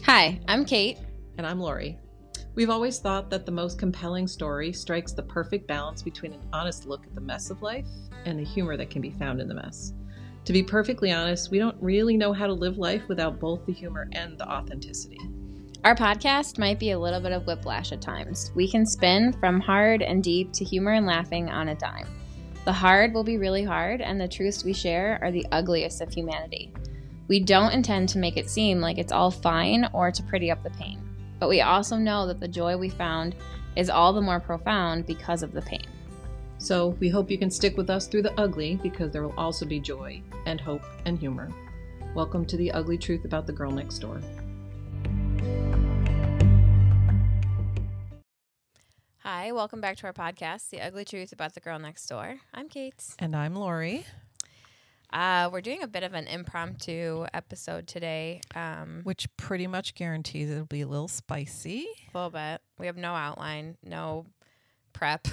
Hi, I'm Kate. And I'm Lori. We've always thought that the most compelling story strikes the perfect balance between an honest look at the mess of life and the humor that can be found in the mess. To be perfectly honest, we don't really know how to live life without both the humor and the authenticity. Our podcast might be a little bit of whiplash at times. We can spin from hard and deep to humor and laughing on a dime. The hard will be really hard, and the truths we share are the ugliest of humanity. We don't intend to make it seem like it's all fine or to pretty up the pain, but we also know that the joy we found is all the more profound because of the pain. So we hope you can stick with us through the ugly, because there will also be joy and hope and humor. Welcome to the ugly truth about the girl next door. Hi, welcome back to our podcast, The Ugly Truth About the Girl Next Door. I'm Kate. And I'm Lori. We're doing a bit of an impromptu episode today. Which pretty much guarantees it'll be a little spicy. A little bit. We have no outline, no prep.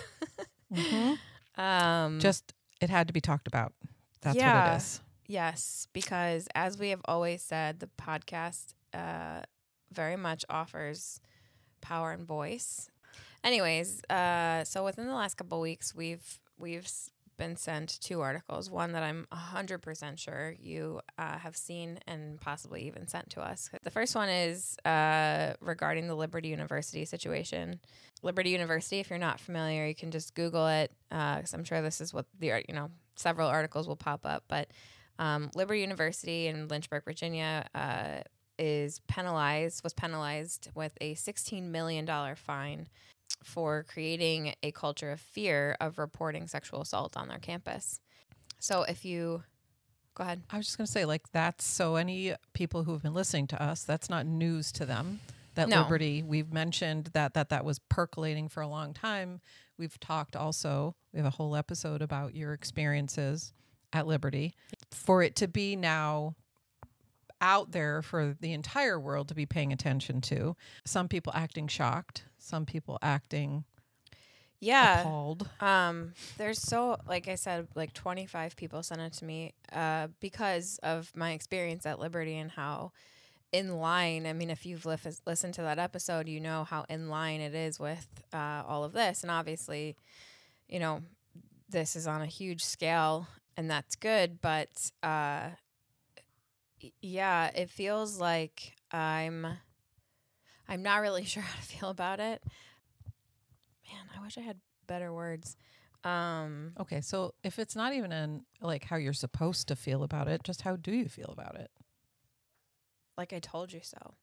Just, it had to be talked about. That's what it is. Yes, because as we have always said, the podcast very much offers power and voice. Anyways, so within the last couple of weeks, we've been sent two articles. One that I'm 100% sure you have seen and possibly even sent to us. The first one is regarding the Liberty University situation. Liberty University, if you're not familiar, you can just Google it, because I'm sure this is what several articles will pop up. But Liberty University in Lynchburg, Virginia, was penalized with a $16 million fine for creating a culture of fear of reporting sexual assault on their campus. So go ahead. I was just going to say, that's so any people who have been listening to us, that's not news to them. That No. Liberty, we've mentioned that was percolating for a long time. We've talked also, we have a whole episode about your experiences at Liberty. For it to be now out there for the entire world to be paying attention to, some people acting shocked, some people acting appalled. There's like I said, 25 people sent it to me because of my experience at Liberty and how in line, if you've listened to that episode, you know how in line it is with all of this. And obviously, this is on a huge scale and that's good, but yeah, it feels like I'm not really sure how to feel about it. Man, I wish I had better words. Okay, so if it's not even in how you're supposed to feel about it, just how do you feel about it? Like I told you so.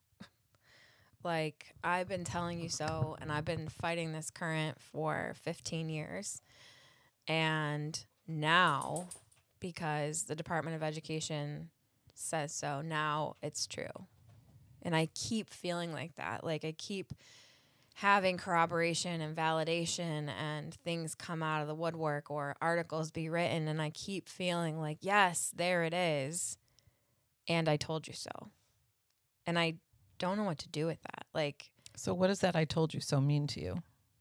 I've been telling you so, and I've been fighting this current for 15 years. And now, because the Department of Education says so, now it's true. And I keep feeling like that. I keep having corroboration and validation and things come out of the woodwork or articles be written, and I keep feeling like, yes, there it is. And I told you so. And I don't know what to do with that. So what does that "I told you so" mean to you?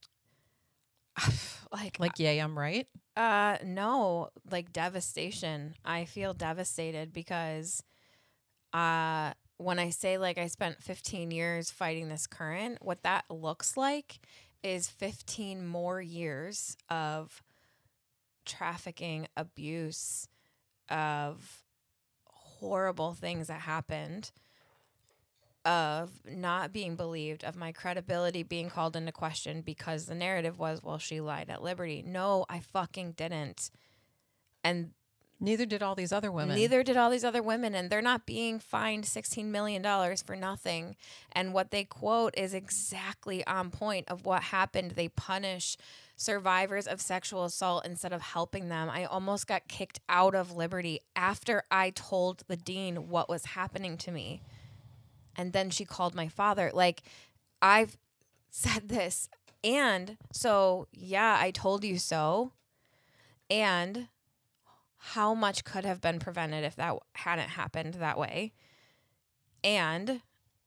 Yay, I'm right? No, devastation. I feel devastated because when I say I spent 15 years fighting this current, what that looks like is 15 more years of trafficking, abuse, of horrible things that happened, of not being believed, of my credibility being called into question because the narrative was, well, she lied at Liberty. No, I fucking didn't. And neither did all these other women. And they're not being fined $16 million for nothing. And what they quote is exactly on point of what happened. They punish survivors of sexual assault instead of helping them. I almost got kicked out of Liberty after I told the dean what was happening to me. And then she called my father. I've said this. And so, yeah, I told you so. And how much could have been prevented if that hadn't happened that way? And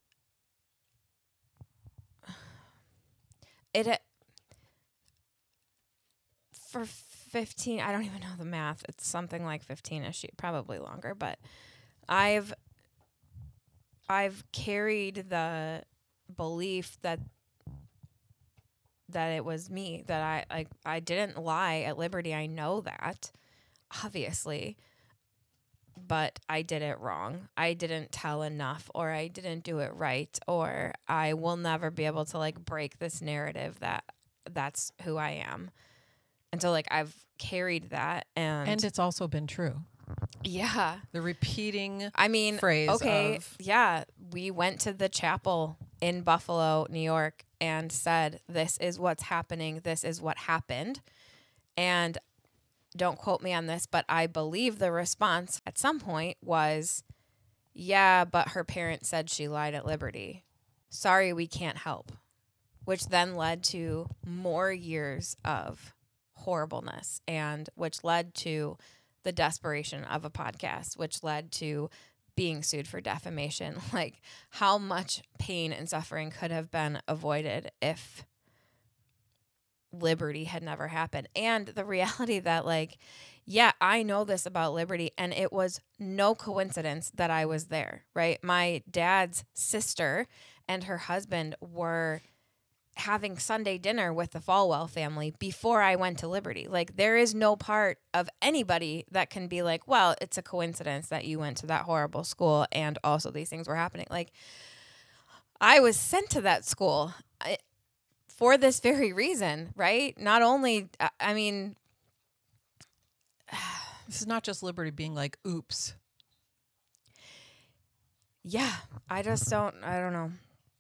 for 15, I don't even know the math. It's something like 15-ish, probably longer, but I've carried the belief that it was me, that I didn't lie at Liberty. I know that, obviously, but I did it wrong. I didn't tell enough, or I didn't do it right, or I will never be able to like break this narrative that that's who I am. And so like I've carried that, And it's also been true. yeah. The repeating I mean, phrase okay, of yeah, we went to the chapel in Buffalo, New York, and said, this is what's happening. This is what happened. And don't quote me on this, but I believe the response at some point was, yeah, but her parents said she lied at Liberty. Sorry, we can't help. Which then led to more years of horribleness, and which led to the desperation of a podcast, which led to being sued for defamation. Like, how much pain and suffering could have been avoided if Liberty had never happened. And the reality that, like, yeah, I know this about Liberty, and it was no coincidence that I was there, right? My dad's sister and her husband were having Sunday dinner with the Falwell family before I went to Liberty. Like, there is no part of anybody that can be like, well, it's a coincidence that you went to that horrible school and also these things were happening. Like, I was sent to that school for this very reason, right? Not only, I mean, this is not just Liberty being like, oops. Yeah, I don't know.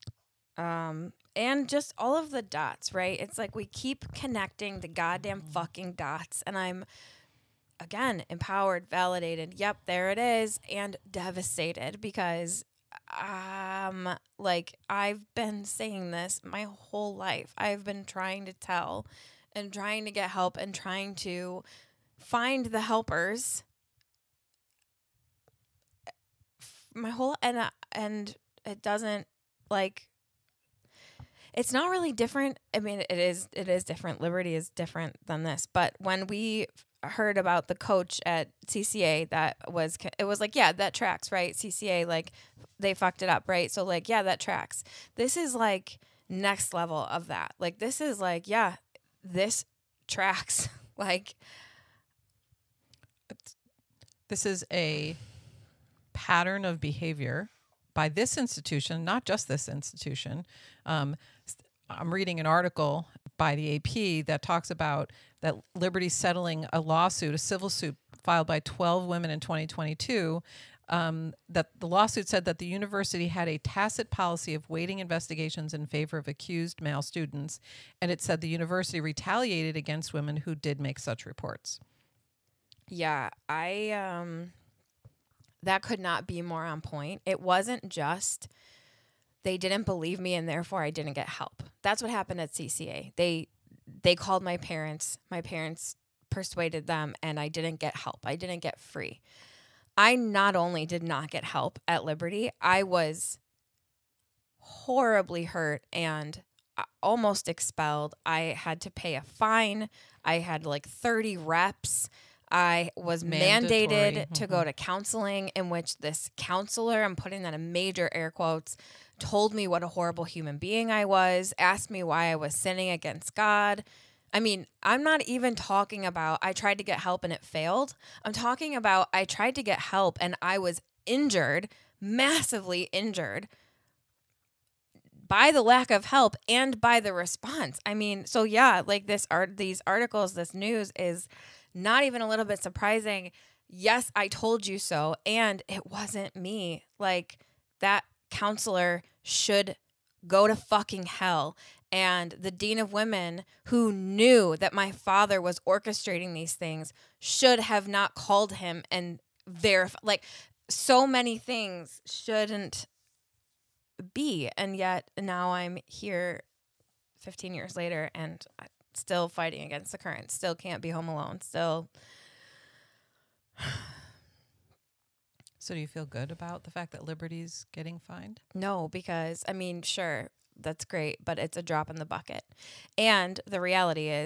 And just all of the dots, right? It's like we keep connecting the goddamn fucking dots, and I'm, again, empowered, validated. Yep, there it is, and devastated because, like, I've been saying this my whole life. I've been trying to tell and trying to get help and trying to find the helpers. And it doesn't, like, it's not really different. I mean, it is different. Liberty is different than this. But when we heard about the coach at CCA, it was like, yeah, that tracks, right? CCA, like, they fucked it up, right? So, like, yeah, that tracks. This is like next level of that. Like, this is like, yeah, this tracks. Like, this is a pattern of behavior by this institution, not just this institution. I'm reading an article by the AP that talks about that Liberty settling a civil suit filed by 12 women in 2022, that the lawsuit said that the university had a tacit policy of weighting investigations in favor of accused male students, and it said the university retaliated against women who did make such reports. Yeah, that could not be more on point. It wasn't just they didn't believe me and therefore I didn't get help. That's what happened at CCA. They called my parents. My parents persuaded them, and I didn't get help. I didn't get free. I not only did not get help at Liberty, I was horribly hurt and almost expelled. I had to pay a fine. I had like 30 reps. I was mandated to go to counseling, in which this counselor, I'm putting that in major air quotes, told me what a horrible human being I was, asked me why I was sinning against God. I mean, I'm not even talking about I tried to get help and it failed. I'm talking about I tried to get help and I was injured, massively injured, by the lack of help and by the response. I mean, so yeah, like these articles, this news is not even a little bit surprising. Yes, I told you so. And it wasn't me. Like, that counselor should go to fucking hell. And the dean of women, who knew that my father was orchestrating these things, should have not called him and verify. Like, so many things shouldn't be. And yet now I'm here 15 years later and still fighting against the current. Still can't be home alone. Still. So do you feel good about the fact that Liberty's getting fined? No, because, I mean, sure, that's great, but it's a drop in the bucket. And the reality is,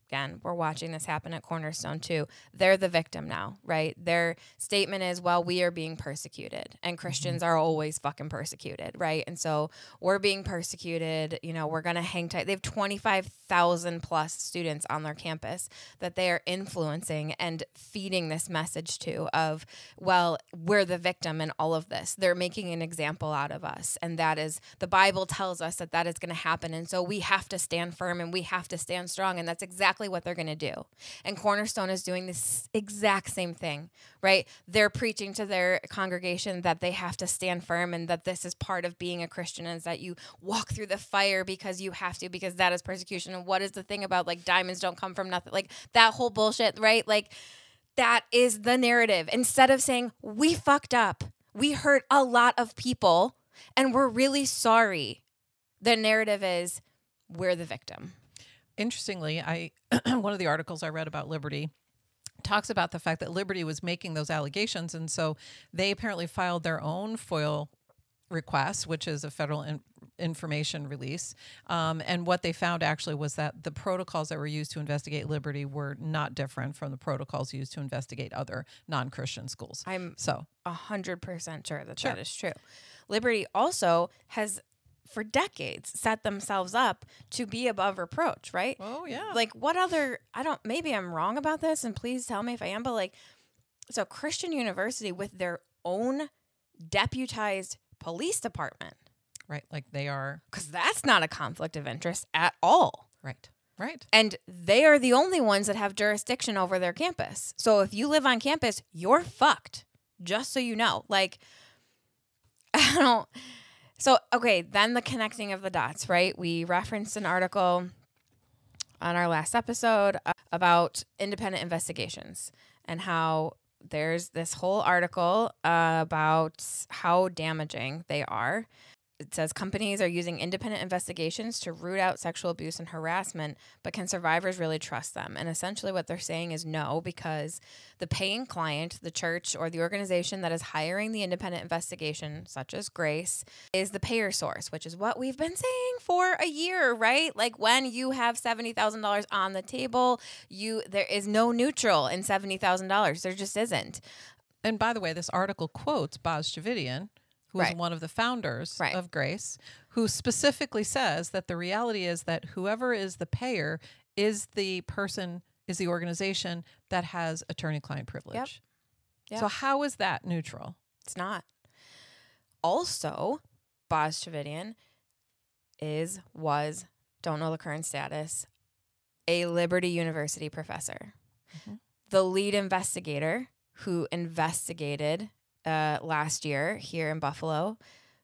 again, we're watching this happen at Cornerstone too. They're the victim now, right? Their statement is, well, we are being persecuted, and Christians are always fucking persecuted, right? And so we're being persecuted. You know, we're going to hang tight. They have 25,000 plus students on their campus that they are influencing and feeding this message to of, well, we're the victim in all of this. They're making an example out of us. And that is, the Bible tells us that that is going to happen. And so we have to stand firm and we have to stand strong. And that's exactly what they're going to do. And Cornerstone is doing this exact same thing, right? They're preaching to their congregation that they have to stand firm and that this is part of being a Christian, is that you walk through the fire because you have to, because that is persecution. And what is the thing about like diamonds don't come from nothing? Like that whole bullshit, right? Like that is the narrative. Instead of saying, we fucked up, we hurt a lot of people, and we're really sorry, the narrative is, we're the victim. Interestingly, one of the articles I read about Liberty talks about the fact that Liberty was making those allegations, and so they apparently filed their own FOIL request, which is a federal information release. And what they found actually was that the protocols that were used to investigate Liberty were not different from the protocols used to investigate other non-Christian schools. I'm so 100% sure that that is true. Liberty also has, for decades, set themselves up to be above reproach, right? Oh, yeah. Like what other, maybe I'm wrong about this and please tell me if I am, but like, so Christian University with their own deputized police department. Right. Like they are. Because that's not a conflict of interest at all. Right. Right. And they are the only ones that have jurisdiction over their campus. So if you live on campus, you're fucked. Just so you know. Like, So, okay, then the connecting of the dots, right? We referenced an article on our last episode about independent investigations and how there's this whole article about how damaging they are. It says companies are using independent investigations to root out sexual abuse and harassment, but can survivors really trust them? And essentially what they're saying is no, because the paying client, the church or the organization that is hiring the independent investigation, such as Grace, is the payer source, which is what we've been saying for a year, right? Like when you have $70,000 on the table, there is no neutral in $70,000. There just isn't. And by the way, this article quotes Boz Javidian, who is one of the founders of Grace, who specifically says that the reality is that whoever is the payer is the person, is the organization that has attorney-client privilege. Yep. So how is that neutral? It's not. Also, Boz Javidian was, don't know the current status, a Liberty University professor. Mm-hmm. The lead investigator who investigated last year here in Buffalo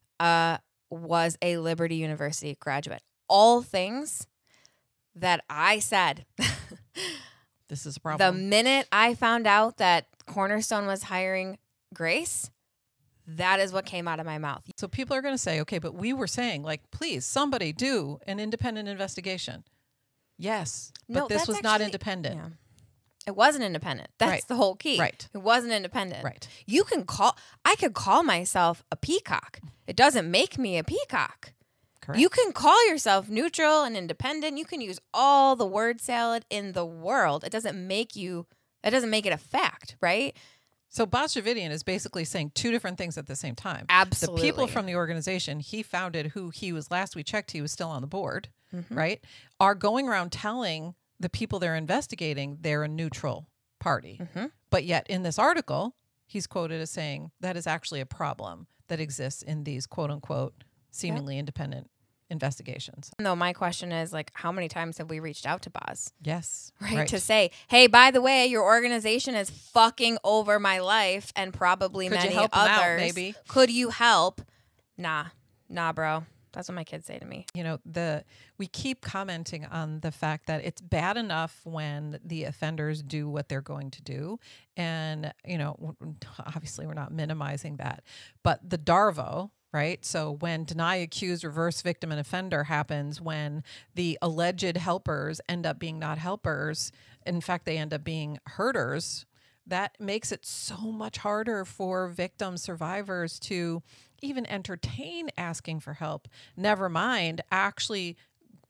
was a Liberty University graduate. All things that I said. This is a problem. The minute I found out that Cornerstone was hiring Grace, that is what came out of my mouth. So people are going to say, okay, but we were saying, like, please, somebody do an independent investigation. Yes, but this was not independent. Yeah. It wasn't independent. That's the whole key. Right. It wasn't independent. Right. I could call myself a peacock. It doesn't make me a peacock. Correct. You can call yourself neutral and independent. You can use all the word salad in the world. That doesn't make it a fact, right? So Boz Javidian is basically saying two different things at the same time. Absolutely. The people from the organization he founded, who he was, last we checked, he was still on the board, right, are going around telling the people they're investigating they're a neutral party. Mm-hmm. But yet in this article, he's quoted as saying that is actually a problem that exists in these quote unquote seemingly independent investigations. No, my question is, like, how many times have we reached out to Boz? Yes. Right. To say, hey, by the way, your organization is fucking over my life and probably Could many you help others. them out, maybe? Could you help? Nah, bro. That's what my kids say to me. You know, we keep commenting on the fact that it's bad enough when the offenders do what they're going to do. And, you know, obviously we're not minimizing that. But the DARVO, right? So when deny, accused, reverse victim, and offender happens, when the alleged helpers end up being not helpers, in fact, they end up being hurters, that makes it so much harder for victims, survivors to even entertain asking for help, never mind actually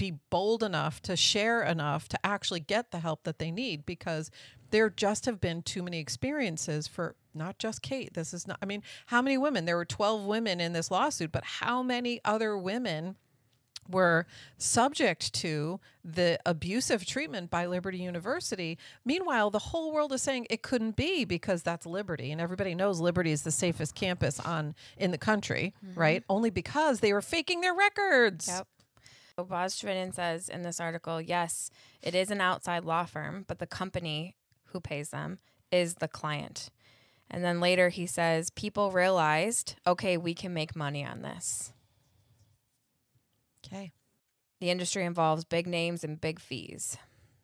be bold enough to share enough to actually get the help that they need, because there just have been too many experiences for not just Kate. This is not, I mean, how many women? There were 12 women in this lawsuit, but how many other women were subject to the abusive treatment by Liberty University? Meanwhile, the whole world is saying it couldn't be because that's Liberty, and everybody knows Liberty is the safest campus in the country, right? Only because they were faking their records. Yep. So Boz Strinnen says in this article, yes, it is an outside law firm, but the company who pays them is the client. And then later he says, people realized, okay, we can make money on this. Okay. The industry involves big names and big fees.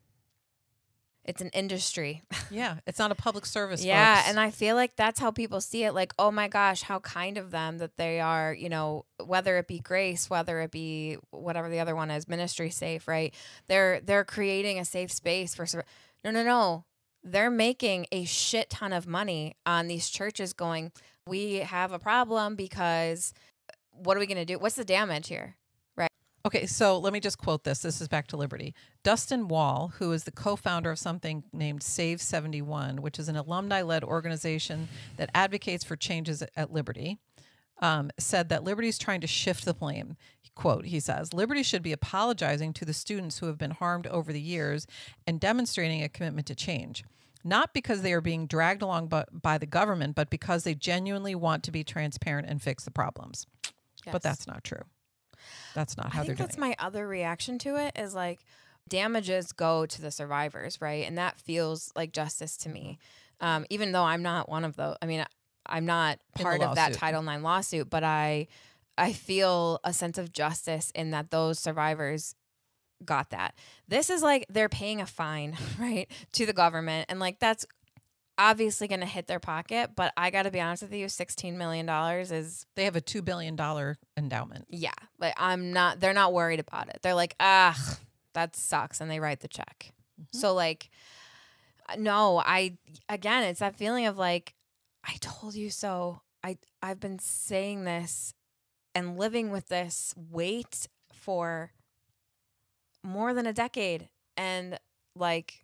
It's an industry. Yeah, it's not a public service. Yeah, folks. and I feel like that's how people see it. Like, oh my gosh, how kind of them that they are, whether it be Grace, whether it be whatever the other one is, Ministry Safe, right? They're creating a safe space for. No. They're making a shit ton of money on these churches going, we have a problem because what are we going to do? What's the damage here? Okay, so let me just quote this. This is back to Liberty. Dustin Wall, who is the co-founder of something named Save 71, which is an alumni-led organization that advocates for changes at Liberty, said that Liberty is trying to shift the blame. Quote, he says, Liberty should be apologizing to the students who have been harmed over the years and demonstrating a commitment to change. Not because they are being dragged along by the government, but because they genuinely want to be transparent and fix the problems. Yes. But that's not true. That's not how they're doing it. That's my other reaction to it is like damages go to the survivors, right? And that feels like justice to me. Even though I'm not one of those. I mean, I'm not part of that Title IX lawsuit, but I feel a sense of justice in that those survivors got that. This is like they're paying a fine, right, to the government. And like that's obviously going to hit their pocket, but I got to be honest with you, $16 million is... They have a $2 billion endowment. Yeah, like they're not worried about it. They're like, that sucks, and they write the check. So like, no, again, it's that feeling of like, I told you so. I've been saying this and living with this weight for more than a decade, and like,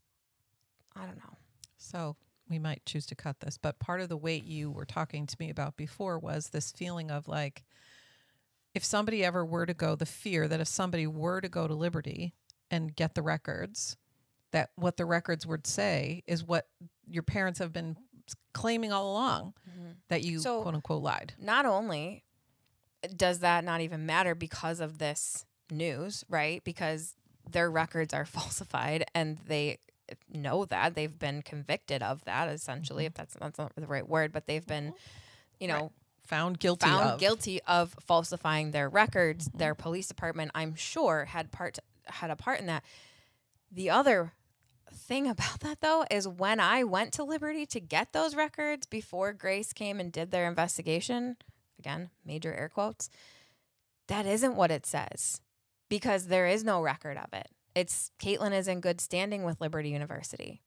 I don't know. So we might choose to cut this, but part of the weight you were talking to me about before was this feeling of like, if somebody ever were to go, the fear that if somebody were to go to Liberty and get the records, that what the records would say is what your parents have been claiming all along, that you quote unquote lied. Not only does that not even matter because of this news, right? Because their records are falsified and they know that they've been convicted of that, essentially, if that's not the right word, but they've been, found guilty of falsifying their records. Their police department, I'm sure, had a part in that. The other thing about that, though, is when I went to Liberty to get those records before Grace came and did their investigation, again, major air quotes, that isn't what it says, because there is no record of it. It's Caitlin is in good standing with Liberty University.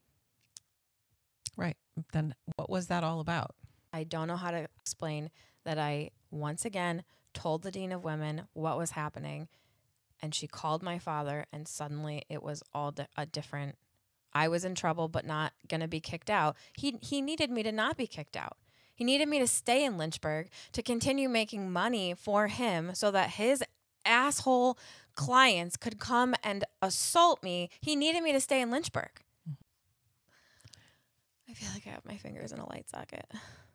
Right. Then what was that all about? I don't know how to explain that I, once again, told the Dean of Women what was happening, and she called my father, and suddenly it was all a different... I was in trouble, but not going to be kicked out. He needed me to not be kicked out. He needed me to stay in Lynchburg, to continue making money for him so that his asshole clients could come and assault me. He needed me to stay in Lynchburg. I feel like I have my fingers in a light socket.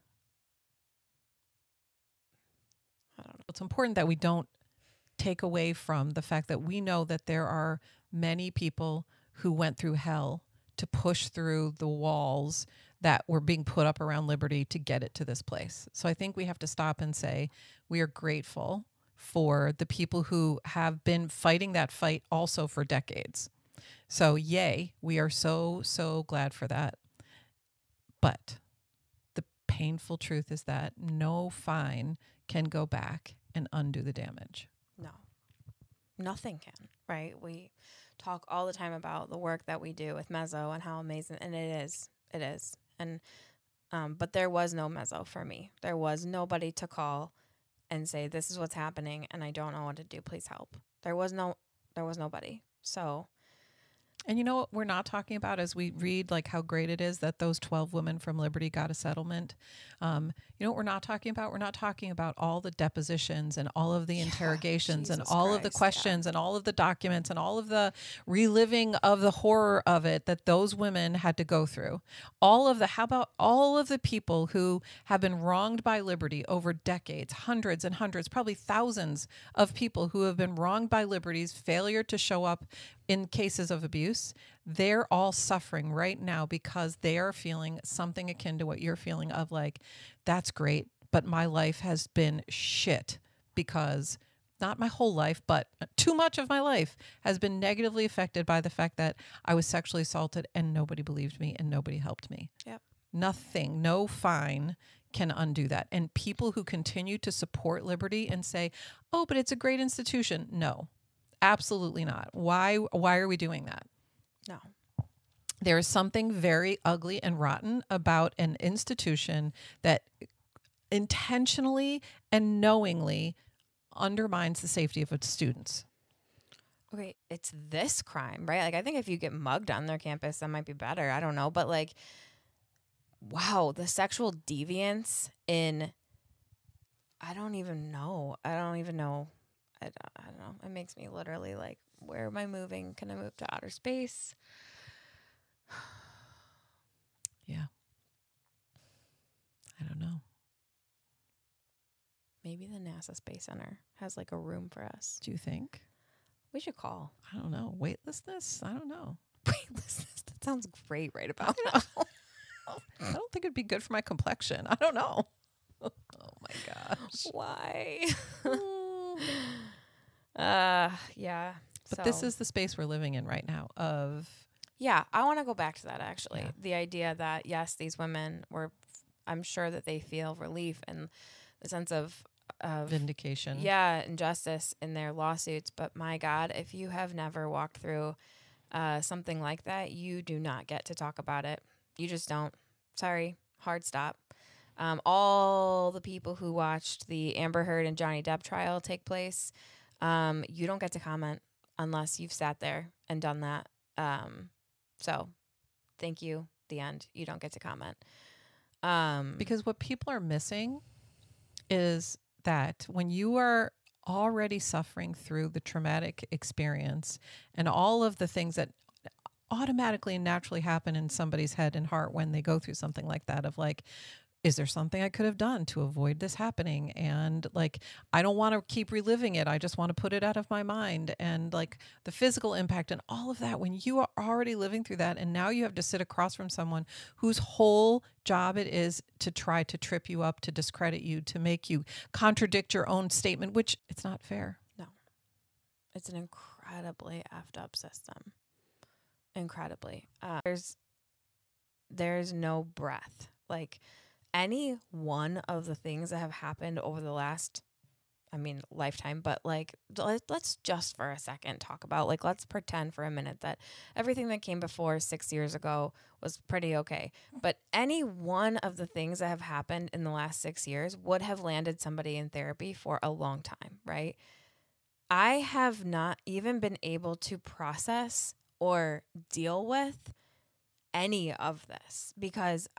I don't know. It's important that we don't take away from the fact that we know that there are many people who went through hell to push through the walls that were being put up around Liberty to get it to this place. So I think we have to stop and say we are grateful for the people who have been fighting that fight also for decades. So yay, we are so, so glad for that. But the painful truth is that no fine can go back and undo the damage. No, nothing can, right? We talk all the time about the work that we do with Mezzo and how amazing, and it is. And, but there was no Mezzo for me. There was nobody to call and say, this is what's happening and I don't know what to do. Please help. There was nobody. So. And you know what we're not talking about as we read like how great it is that those 12 women from Liberty got a settlement. You know what we're not talking about? We're not talking about all the depositions and all of the interrogations and all of the questions and all of the documents and all of the reliving of the horror of it that those women had to go through. How about all of the people who have been wronged by Liberty over decades, hundreds and hundreds, probably thousands of people who have been wronged by Liberty's failure to show up in cases of abuse. They're all suffering right now because they are feeling something akin to what you're feeling of like, that's great, but my life has been shit because not my whole life, but too much of my life has been negatively affected by the fact that I was sexually assaulted and nobody believed me and nobody helped me. Yep. Nothing, no fine can undo that. And people who continue to support Liberty and say, oh, but it's a great institution. No. Absolutely not. Why are we doing that? No. There is something very ugly and rotten about an institution that intentionally and knowingly undermines the safety of its students. Okay, it's this crime, right? Like, I think if you get mugged on their campus, that might be better. I don't know. But like, wow, the sexual deviance in, I don't know. I don't know. It makes me literally like, where am I moving? Can I move to outer space? Yeah. I don't know. Maybe the NASA Space Center has like a room for us. Do you think? We should call. I don't know. Weightlessness? I don't know. Weightlessness? That sounds great right about now. I don't think it'd be good for my complexion. I don't know. Oh my gosh. Why? Yeah. But this is the space we're living in right now Yeah, I want to go back to that actually. Yeah. The idea that yes, these women I'm sure that they feel relief and the sense of vindication. Yeah, and justice in their lawsuits, but my God, if you have never walked through something like that, you do not get to talk about it. You just don't. Sorry, hard stop. All the people who watched the Amber Heard and Johnny Depp trial take place, you don't get to comment unless you've sat there and done that. So thank you. The end. You don't get to comment. Because what people are missing is that when you are already suffering through the traumatic experience and all of the things that automatically and naturally happen in somebody's head and heart when they go through something like that of like, is there something I could have done to avoid this happening? And like, I don't want to keep reliving it. I just want to put it out of my mind. And like the physical impact and all of that, when you are already living through that and now you have to sit across from someone whose whole job it is to try to trip you up, to discredit you, to make you contradict your own statement, which it's not fair. No. It's an incredibly effed up system. Incredibly. There's no breath. Like, any one of the things that have happened over the last, lifetime, but like, let's just for a second talk about, like, let's pretend for a minute that everything that came before 6 years ago was pretty okay. But any one of the things that have happened in the last 6 years would have landed somebody in therapy for a long time, right? I have not even been able to process or deal with any of this because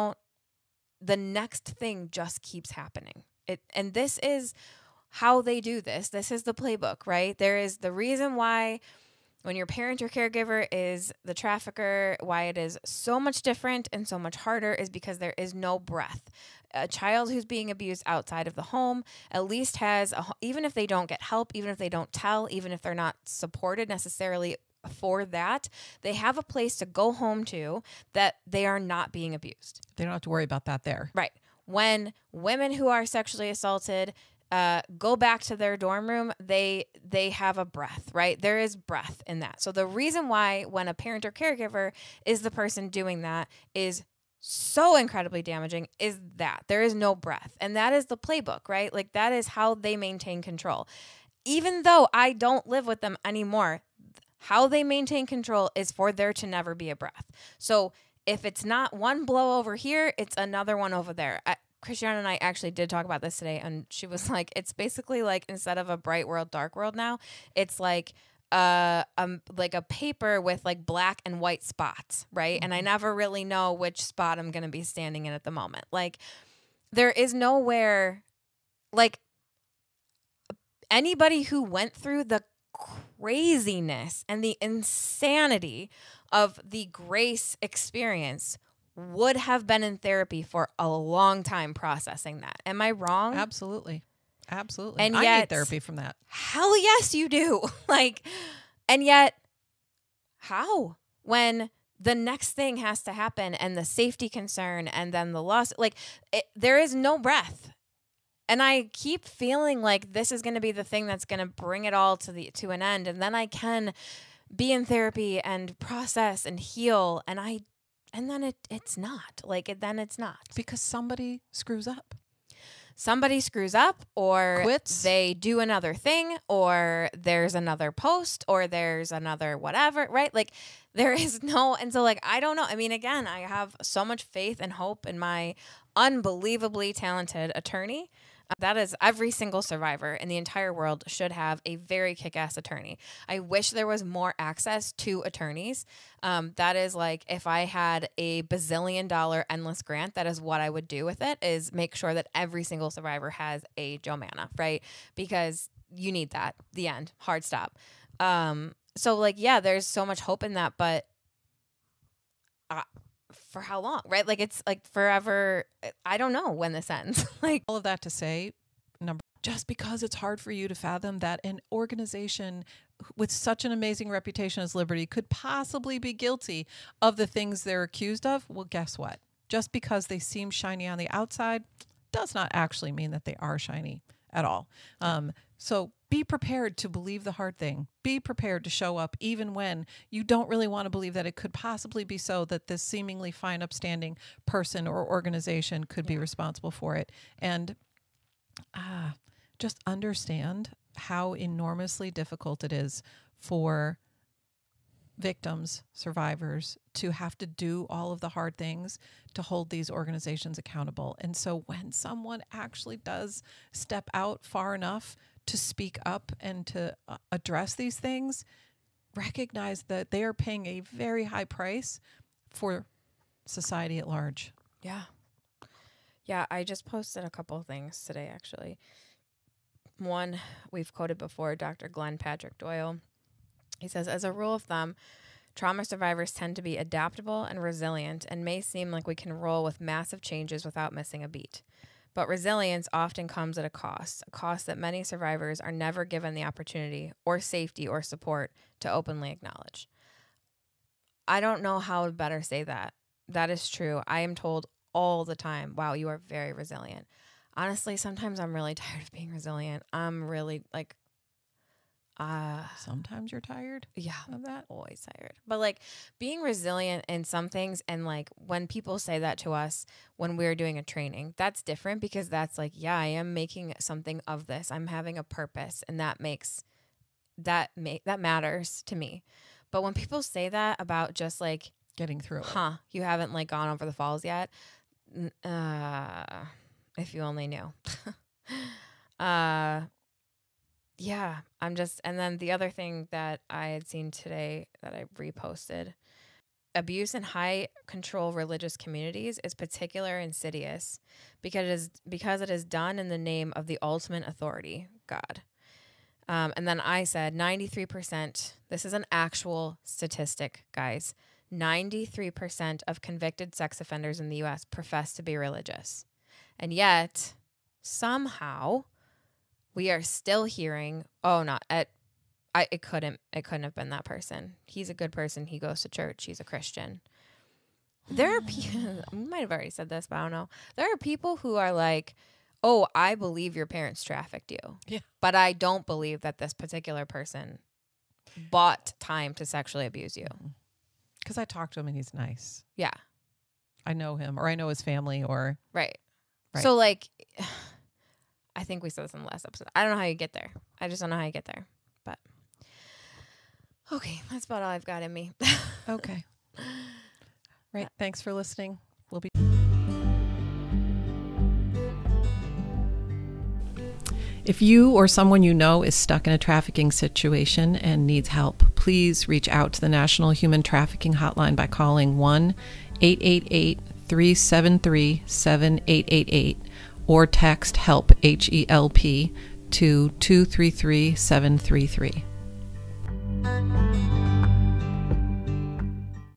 the next thing just keeps happening. And this is how they do this. This is the playbook, right? There is the reason why when your parent or caregiver is the trafficker, why it is so much different and so much harder is because there is no breath. A child who's being abused outside of the home at least has, even if they don't get help, even if they don't tell, even if they're not supported necessarily for that, they have a place to go home to that they are not being abused. They don't have to worry about that there. Right. When women who are sexually assaulted go back to their dorm room, they have a breath, right? There is breath in that. So the reason why when a parent or caregiver is the person doing that is so incredibly damaging is that there is no breath. And that is the playbook, right? Like that is how they maintain control. Even though I don't live with them anymore, how they maintain control is for there to never be a breath. So if it's not one blow over here, it's another one over there. Christiana and I actually did talk about this today, and she was like, it's basically like instead of a bright world, dark world now, it's like a paper with like black and white spots, right? And I never really know which spot I'm going to be standing in at the moment. Like there is nowhere, like anybody who went through the craziness and the insanity of the grace experience would have been in therapy for a long time processing that. Am I wrong? Absolutely. Absolutely. And I yet, need therapy from that. Hell yes, you do. Like, and yet, how? When the next thing has to happen and the safety concern and then the loss, like, there is no breath. And I keep feeling like this is going to be the thing that's going to bring it all to an end. And then I can be in therapy and process and heal. And then it's not. Like, then it's not. Because somebody screws up. Somebody screws up, or Quits. they do another thing, or there's another post, or there's another whatever, right? Like there is no, and so like, I don't know. I mean, again, I have so much faith and hope in my unbelievably talented attorney. That is, every single survivor in the entire world should have a very kick-ass attorney. I wish there was more access to attorneys. That is like, if I had a bazillion-dollar endless grant, that is what I would do with it, is make sure that every single survivor has a Joanna, right? Because you need that. The end. Hard stop. So like, yeah, there's so much hope in that, but for how long, right? Like it's like forever. I don't know when this ends. Like all of that to say, just because it's hard for you to fathom that an organization with such an amazing reputation as Liberty could possibly be guilty of the things they're accused of, well, guess what? Just because they seem shiny on the outside does not actually mean that they are shiny at all. So be prepared to believe the hard thing. Be prepared to show up even when you don't really want to believe that it could possibly be so that this seemingly fine, upstanding person or organization could be responsible for it. And just understand how enormously difficult it is for victims, survivors, to have to do all of the hard things to hold these organizations accountable. And so when someone actually does step out far enough to speak up and to address these things, recognize that they are paying a very high price for society at large. Yeah. Yeah, I just posted a couple of things today, actually. One, we've quoted before, Dr. Glenn Patrick Doyle. He says, as a rule of thumb, trauma survivors tend to be adaptable and resilient and may seem like we can roll with massive changes without missing a beat. But resilience often comes at a cost that many survivors are never given the opportunity or safety or support to openly acknowledge. I don't know how to better say that. That is true. I am told all the time, wow, you are very resilient. Honestly, sometimes I'm really tired of being resilient. I'm really like, sometimes you're tired. Yeah, of that. Always tired. But like being resilient in some things, and like when people say that to us when we're doing a training, that's different, because that's like, yeah, I am making something of this. I'm having a purpose, and that matters to me. But when people say that about just like getting through it, you haven't like gone over the falls yet. If you only knew. Yeah, I'm just, and then the other thing that I had seen today that I reposted, abuse in high control religious communities is particularly insidious because it is done in the name of the ultimate authority, God. And then I said 93%, this is an actual statistic, guys, 93% of convicted sex offenders in the U.S. profess to be religious. And yet, somehow, we are still hearing, it couldn't have been that person. He's a good person. He goes to church. He's a Christian. There are people, we might have already said this, but I don't know. There are people who are like, oh, I believe your parents trafficked you. Yeah. But I don't believe that this particular person bought time to sexually abuse you. Because I talked to him and he's nice. Yeah. I know him, or I know his family, or... Right. So like... I think we said this in the last episode. I don't know how you get there. I just don't know how you get there. But okay, that's about all I've got in me. Okay. Right. Thanks for listening. We'll be If you or someone you know is stuck in a trafficking situation and needs help, please reach out to the National Human Trafficking Hotline by calling 1-888-373-7888 or text HELP, HELP, to 233-733.